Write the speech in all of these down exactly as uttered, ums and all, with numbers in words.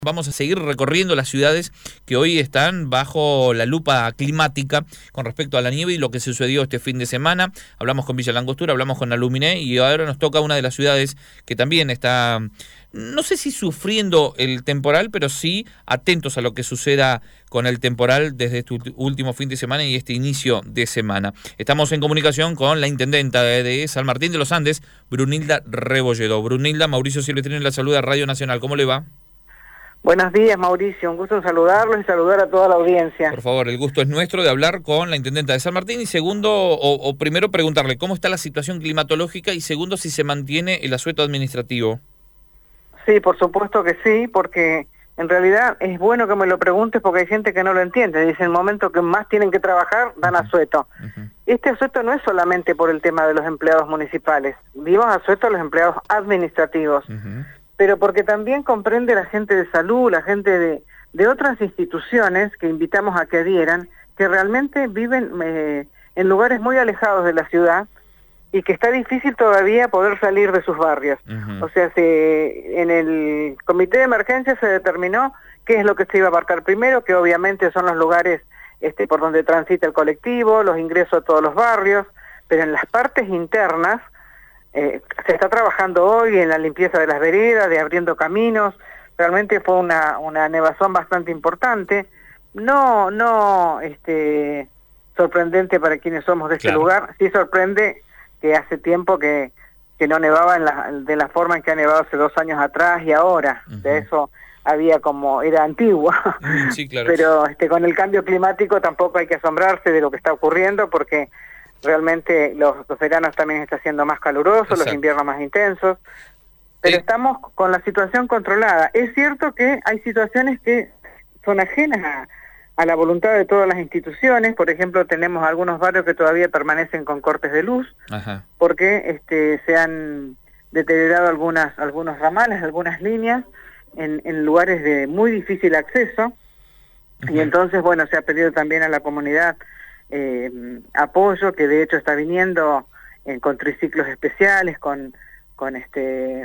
Vamos a seguir recorriendo las ciudades que hoy están bajo la lupa climática con respecto a la nieve y lo que sucedió este fin de semana. Hablamos con Villa Langostura, hablamos con Aluminé y ahora nos toca una de las ciudades que también está, no sé si sufriendo el temporal, pero sí atentos a lo que suceda con el temporal desde este último fin de semana y este inicio de semana. Estamos en comunicación con la intendenta de San Martín de los Andes, Brunilda Rebolledo. Brunilda, Mauricio Silvestrini la saluda, Radio Nacional. ¿Cómo le va? Buenos días, Mauricio. Un gusto en saludarlos y saludar a toda la audiencia. Por favor, el gusto es nuestro de hablar con la intendenta de San Martín y segundo, o, o primero preguntarle cómo está la situación climatológica y segundo, si se mantiene el asueto administrativo. Sí, por supuesto que sí, porque en realidad es bueno que me lo preguntes porque hay gente que no lo entiende. Dice, en el momento que más tienen que trabajar, dan asueto. Uh-huh. Este asueto no es solamente por el tema de los empleados municipales. Dimos asueto a los empleados administrativos. Uh-huh. Pero porque también comprende la gente de salud, la gente de, de otras instituciones que invitamos a que adhieran, que realmente viven eh, en lugares muy alejados de la ciudad y que está difícil todavía poder salir de sus barrios. Uh-huh. O sea, se, en el comité de emergencia se determinó qué es lo que se iba a abarcar primero, que obviamente son los lugares este, por donde transita el colectivo, los ingresos a todos los barrios, pero en las partes internas, Eh, se está trabajando hoy en la limpieza de las veredas, de abriendo caminos. Realmente fue una, una nevazón bastante importante, no no este sorprendente para quienes somos de este claro. lugar. Sí sorprende que hace tiempo que, que no nevaba en la, de la forma en que ha nevado hace dos años atrás y ahora. Uh-huh. De eso había como, era antiguo. Uh, sí, claro. Pero este con el cambio climático tampoco hay que asombrarse de lo que está ocurriendo porque realmente los, los veranos también están siendo más calurosos, Exacto. los inviernos más intensos, pero eh. estamos con la situación controlada. Es cierto que hay situaciones que son ajenas a, a la voluntad de todas las instituciones. Por ejemplo, tenemos algunos barrios que todavía permanecen con cortes de luz, Ajá. porque este, se han deteriorado algunas algunos ramales, algunas líneas, en, en lugares de muy difícil acceso, Ajá. y entonces, bueno, se ha pedido también a la comunidad Eh, apoyo, que de hecho está viniendo eh, con triciclos especiales, con con este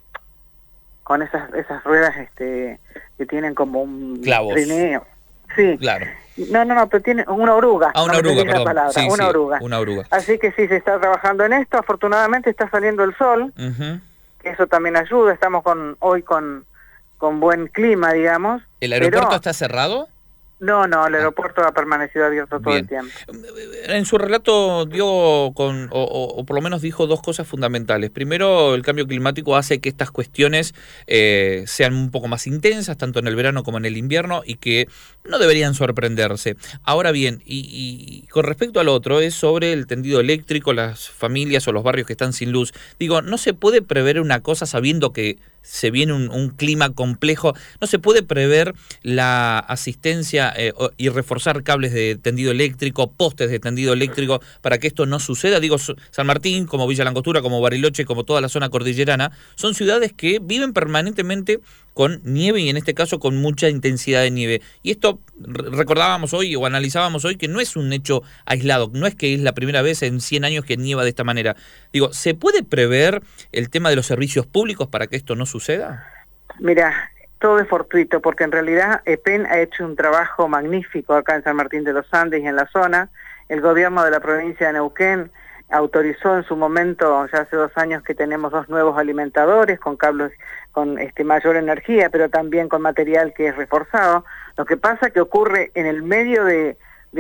con esas esas ruedas este que tienen como un Clavos. trineo. Sí. Claro. No, no, no, pero tiene una oruga. Ah, una no oruga, perdón. Palabra, sí, una sí, oruga. Una oruga. Así que sí, se está trabajando en esto. Afortunadamente está saliendo el sol. Uh-huh. Eso también ayuda. Estamos con hoy con con buen clima, digamos. ¿El aeropuerto pero... está cerrado? No, no, el aeropuerto ah. ha permanecido abierto todo Bien. el tiempo. En su relato dio, con, o, o, o por lo menos dijo dos cosas fundamentales. Primero, el cambio climático hace que estas cuestiones eh, sean un poco más intensas, tanto en el verano como en el invierno, y que no deberían sorprenderse. Ahora bien, y, y con respecto al otro, es sobre el tendido eléctrico, las familias o los barrios que están sin luz. Digo, no se puede prever una cosa sabiendo que se viene un, un clima complejo, no se puede prever la asistencia eh, y reforzar cables de tendido eléctrico, postes de tendido eléctrico para que esto no suceda. Digo, San Martín, como Villa Langostura, como Bariloche, como toda la zona cordillerana, son ciudades que viven permanentemente con nieve y en este caso con mucha intensidad de nieve. Y esto recordábamos hoy o analizábamos hoy que no es un hecho aislado, no es que es la primera vez en cien años que nieva de esta manera. Digo, ¿se puede prever el tema de los servicios públicos para que esto no suceda? Mira, todo es fortuito porque en realidad EPEN ha hecho un trabajo magnífico acá en San Martín de los Andes y en la zona. El gobierno de la provincia de Neuquén autorizó en su momento, ya hace dos años que tenemos dos nuevos alimentadores con cables con este mayor energía, pero también con material que es reforzado. Lo que pasa que ocurre en el medio de,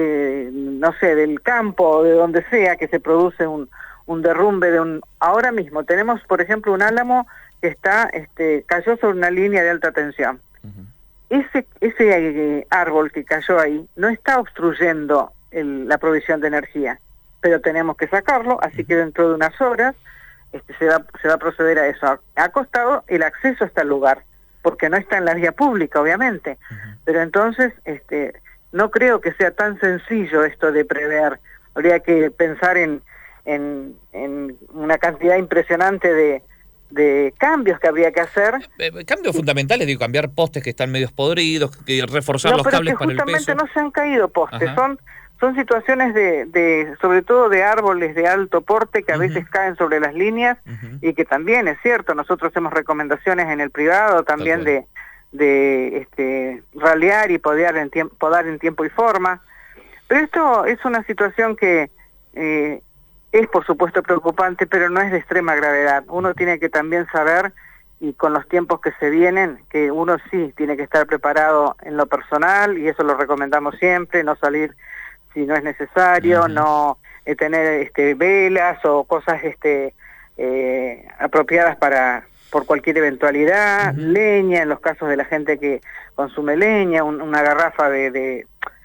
de no sé, del campo o de donde sea que se produce un, un derrumbe de un... Ahora mismo tenemos, por ejemplo, un álamo que está este cayó sobre una línea de alta tensión. Uh-huh. Ese ese eh, árbol que cayó ahí no está obstruyendo el, la provisión de energía, pero tenemos que sacarlo, así que dentro de unas horas este, se, va, se va a proceder a eso. Ha, ha costado el acceso hasta el lugar, porque no está en la vía pública, obviamente, uh-huh. pero entonces este, no creo que sea tan sencillo esto de prever. Habría que pensar en, en, en una cantidad impresionante de, de cambios que habría que hacer. Eh, cambios fundamentales, digo, cambiar postes que están medios podridos, que reforzar no, los cables para el peso. No, pero justamente no se han caído postes, Ajá. son... Son situaciones de, de, sobre todo de árboles de alto porte que a uh-huh. veces caen sobre las líneas uh-huh. y que también es cierto, nosotros hacemos recomendaciones en el privado también de, de este, ralear y podar en, tiemp podar en tiempo y forma. Pero esto es una situación que eh, es por supuesto preocupante, pero no es de extrema gravedad. Uno tiene que también saber, y con los tiempos que se vienen, que uno sí tiene que estar preparado en lo personal, y eso lo recomendamos siempre, no salir si no es necesario, uh-huh. no eh, tener este, velas o cosas este, eh, apropiadas para por cualquier eventualidad, uh-huh. leña, en los casos de la gente que consume leña, un, una garrafa de, de,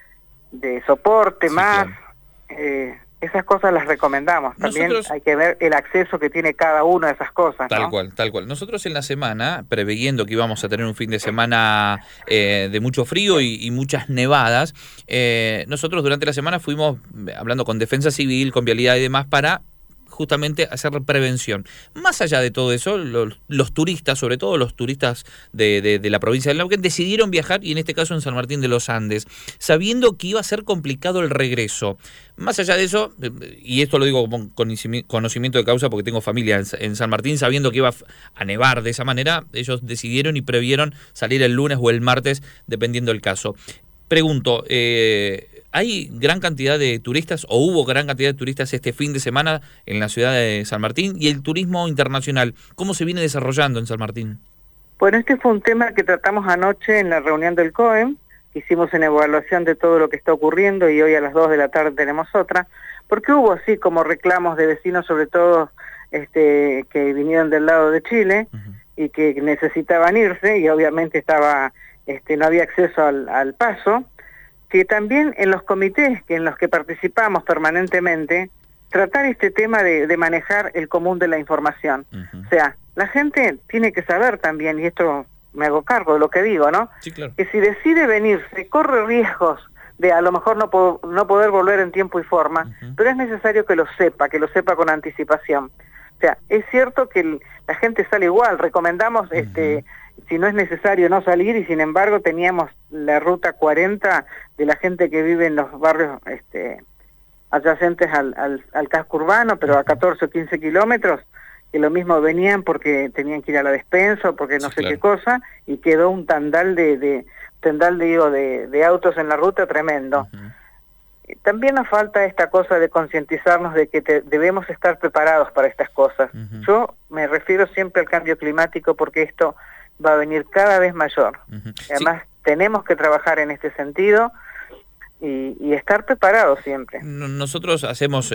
de soporte sí, más, claro. eh, esas cosas las recomendamos. También Nosotros, hay que ver el acceso que tiene cada uno de esas cosas. Tal ¿no? cual, tal cual. Nosotros en la semana, preveyendo que íbamos a tener un fin de semana eh, de mucho frío y, y muchas nevadas, eh, nosotros durante la semana fuimos hablando con Defensa Civil, con Vialidad y demás para justamente hacer prevención. Más allá de todo eso, los, los turistas, sobre todo los turistas de, de, de la provincia de Neuquén, decidieron viajar, y en este caso en San Martín de los Andes, sabiendo que iba a ser complicado el regreso. Más allá de eso, y esto lo digo con conocimiento de causa porque tengo familia en San Martín, sabiendo que iba a nevar de esa manera, ellos decidieron y previeron salir el lunes o el martes, dependiendo del caso. Pregunto, eh, ¿hay gran cantidad de turistas o hubo gran cantidad de turistas este fin de semana en la ciudad de San Martín? Y el turismo internacional, ¿cómo se viene desarrollando en San Martín? Bueno, este fue un tema que tratamos anoche en la reunión del COEM, hicimos una evaluación de todo lo que está ocurriendo y hoy a las dos de la tarde tenemos otra, porque hubo así como reclamos de vecinos, sobre todo este, que vinieron del lado de Chile uh-huh. y que necesitaban irse y obviamente estaba... Este, no había acceso al, al paso, que también en los comités que en los que participamos permanentemente, tratar este tema de, de manejar el común de la información. Uh-huh. O sea, la gente tiene que saber también, y esto me hago cargo de lo que digo, ¿no? Sí, claro. Que si decide venirse, corre riesgos de a lo mejor no, po no poder volver en tiempo y forma, uh-huh. pero es necesario que lo sepa, que lo sepa con anticipación. O sea, es cierto que el, la gente sale igual, recomendamos... Uh-huh. este si no es necesario no salir, y sin embargo teníamos la ruta cuarenta de la gente que vive en los barrios este, adyacentes al, al, al casco urbano, pero a catorce o quince kilómetros, que lo mismo venían porque tenían que ir a la despensa o porque no sí, sé claro. qué cosa, y quedó un tandal de, de, tandal, digo, de, de autos en la ruta tremendo. Uh-huh. También nos falta esta cosa de concientizarnos de que te, debemos estar preparados para estas cosas. Uh-huh. Yo me refiero siempre al cambio climático porque esto va a venir cada vez mayor. Uh-huh. Además, sí. tenemos que trabajar en este sentido y, y estar preparados siempre. Nosotros hacemos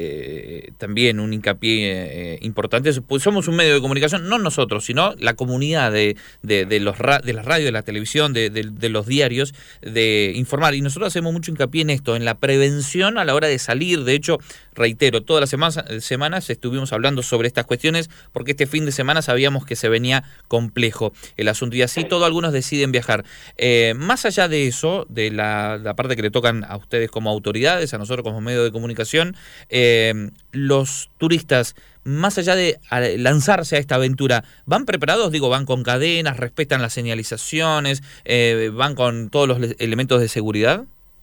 eh, también un hincapié eh, importante, pues somos un medio de comunicación, no nosotros, sino la comunidad de, de, de, los ra de las radios, de la televisión, de, de, de los diarios, de informar. Y nosotros hacemos mucho hincapié en esto, en la prevención a la hora de salir. De hecho, reitero, todas las semanas, semanas estuvimos hablando sobre estas cuestiones porque este fin de semana sabíamos que se venía complejo el asunto y así todo algunos deciden viajar. Eh, más allá de eso, de la, la parte que le tocan a ustedes como autoridades, a nosotros como medio de comunicación, eh, los turistas, más allá de lanzarse a esta aventura, ¿van preparados? Digo, ¿van con cadenas, respetan las señalizaciones, eh, van con todos los elementos de seguridad?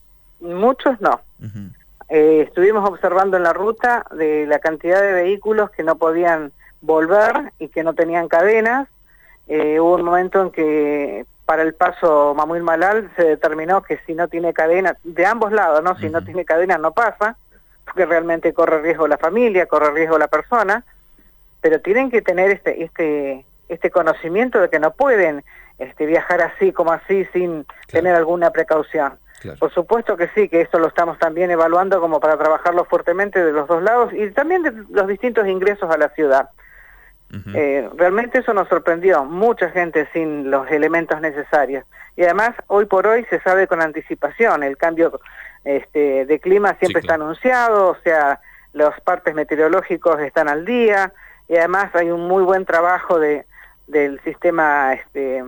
Muchos no. Uh-huh. Eh, estuvimos observando en la ruta de la cantidad de vehículos que no podían volver y que no tenían cadenas. Eh, hubo un momento en que para el paso Mamuil-Malal se determinó que si no tiene cadena, de ambos lados, ¿no? Si uh-huh. no tiene cadena no pasa, porque realmente corre riesgo la familia, corre riesgo la persona, pero tienen que tener este este este conocimiento de que no pueden este viajar así como así sin claro. tener alguna precaución. Claro. Por supuesto que sí, que esto lo estamos también evaluando como para trabajarlo fuertemente de los dos lados y también de los distintos ingresos a la ciudad. Uh-huh. eh, realmente eso nos sorprendió, mucha gente sin los elementos necesarios. Y además, hoy por hoy se sabe con anticipación, el cambio este, de clima siempre sí, claro. está anunciado, o sea, los partes meteorológicos están al día, y además hay un muy buen trabajo de del sistema este,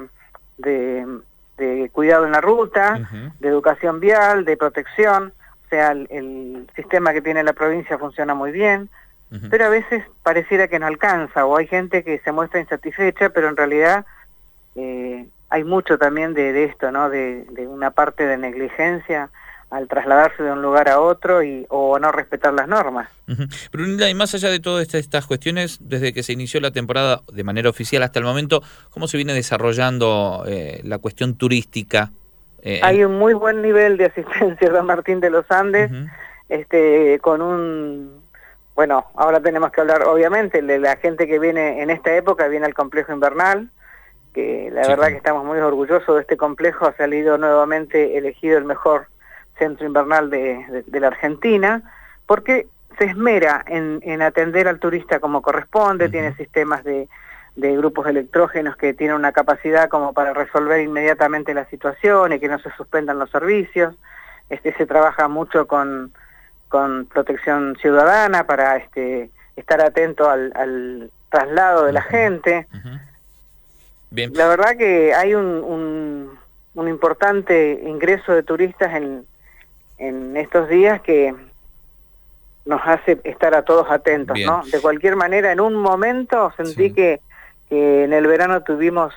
de, de cuidado en la ruta, uh-huh. de educación vial, de protección, o sea, el, el sistema que tiene la provincia funciona muy bien. Uh-huh. Pero a veces pareciera que no alcanza, o hay gente que se muestra insatisfecha, pero en realidad eh, hay mucho también de, de esto, ¿no? De, de una parte de negligencia al trasladarse de un lugar a otro y o no respetar las normas. Uh-huh. Brunilda, y más allá de todas estas, estas cuestiones, desde que se inició la temporada de manera oficial hasta el momento, ¿cómo se viene desarrollando eh, la cuestión turística? Eh, Hay en... un muy buen nivel de asistencia a San Martín de los Andes, uh-huh. este, con un... Bueno, ahora tenemos que hablar, obviamente, de la gente que viene en esta época, viene al complejo invernal, que la sí, verdad sí. que estamos muy orgullosos de este complejo, ha salido nuevamente elegido el mejor centro invernal de, de, de la Argentina, porque se esmera en, en atender al turista como corresponde, uh-huh. tiene sistemas de, de grupos electrógenos que tienen una capacidad como para resolver inmediatamente la situación y que no se suspendan los servicios. Este, se trabaja mucho con, con protección ciudadana para este, estar atento al, al traslado de la gente. Uh-huh. Bien. La verdad que hay un, un, un importante ingreso de turistas en, en estos días que nos hace estar a todos atentos, Bien. ¿no? De cualquier manera, en un momento sentí sí. que, que en el verano tuvimos,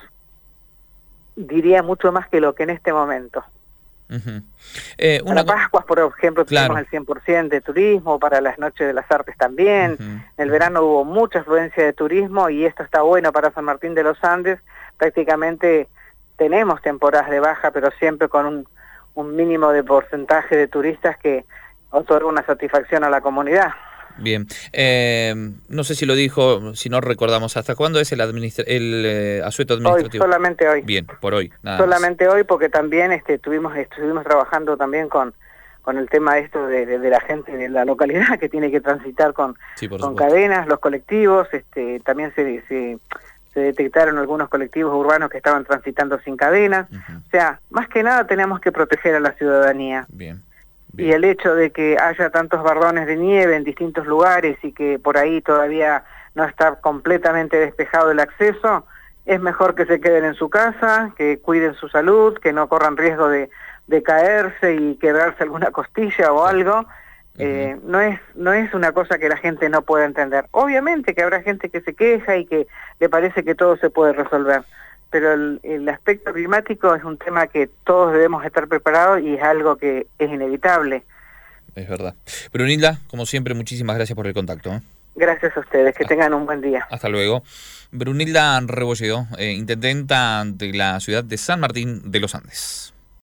diría, mucho más que lo que en este momento. Uh-huh. eh, una... Para Pascuas, por ejemplo, claro. tuvimos el cien por ciento de turismo, para las Noches de las Artes también. Uh-huh. En el verano hubo mucha afluencia de turismo y esto está bueno para San Martín de los Andes. Prácticamente tenemos temporadas de baja, pero siempre con un, un mínimo de porcentaje de turistas que otorga una satisfacción a la comunidad. Bien, eh, no sé si lo dijo, si no recordamos, ¿hasta cuándo es el, administra el eh, asueto administrativo? Hoy, solamente hoy. Bien, por hoy. Nada solamente más. hoy, porque también este, tuvimos, estuvimos trabajando también con, con el tema esto de, de, de la gente de la localidad que tiene que transitar con, sí, con cadenas, los colectivos, este, también se, se, se detectaron algunos colectivos urbanos que estaban transitando sin cadenas. Uh-huh. O sea, más que nada tenemos que proteger a la ciudadanía. Bien. Bien. Y el hecho de que haya tantos barrones de nieve en distintos lugares y que por ahí todavía no está completamente despejado el acceso, es mejor que se queden en su casa, que cuiden su salud, que no corran riesgo de, de caerse y quebrarse alguna costilla o algo. Uh-huh. eh, no es no es una cosa que la gente no pueda entender. Obviamente que habrá gente que se queja y que le parece que todo se puede resolver, pero el, el aspecto climático es un tema que todos debemos estar preparados y es algo que es inevitable. Es verdad. Brunilda, como siempre, muchísimas gracias por el contacto. ¿eh? Gracias a ustedes, que hasta, tengan un buen día. Hasta luego. Brunilda Rebolledo, eh, intendenta de la ciudad de San Martín de los Andes.